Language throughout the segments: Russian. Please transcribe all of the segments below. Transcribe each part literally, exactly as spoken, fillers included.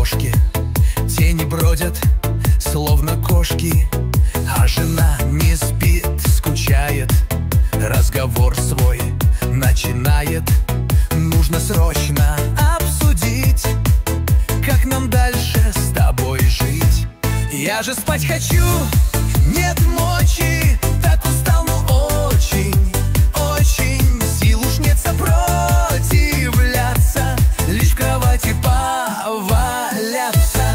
окошке тени бродят, словно кошки, а жена не спит, скучает, разговор свой начинает. Нужно срочно обсудить, как нам дальше с тобой жить. Я же спать хочу, нет мочи, так устал, ну очень, очень. Сил уж нет сопротивляться, лишь в кровати поваляться.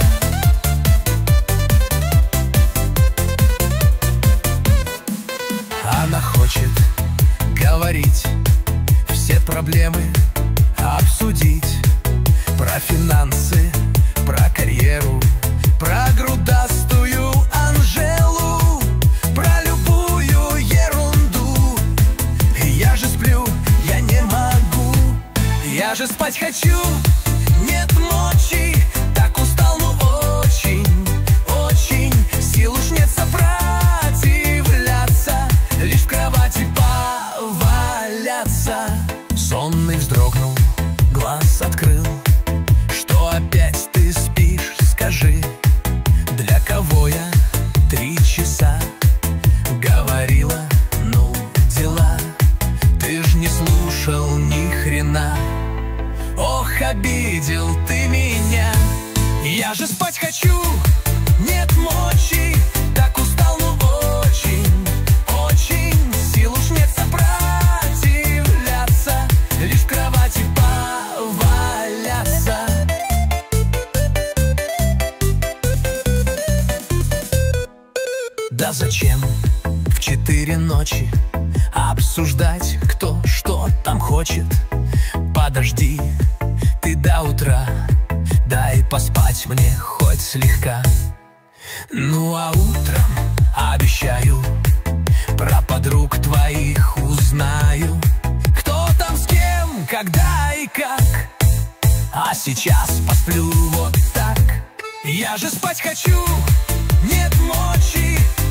Она хочет говорить, все проблемы обсудить, про финансы, про карьеру, про грудастую Анжелу, про любую ерунду. Я же сплю, я не могу, я же спать хочу, нет мочи, так устал, ну очень, очень. Сил уж нет сопротивляться, лишь в кровати поваляться. Сонный вздрогнул, глаз открыл. Что опять ты спишь, скажи, для кого я три часа говорила, ну дела. Ты ж не слушал ни хрена, ох, обидел ты меня. Я же спать хочу, нет мочи, так устал, ну очень, очень. Сил уж нет сопротивляться, лишь в кровати поваляться. Да зачем в четыре ночи обсуждать, кто что там хочет? Подожди ты до утра, дай поспать мне хоть слегка. Ну а утром обещаю, про подруг твоих узнаю, кто там с кем, когда и как. А сейчас посплю вот так. Я же спать хочу, нет мочи,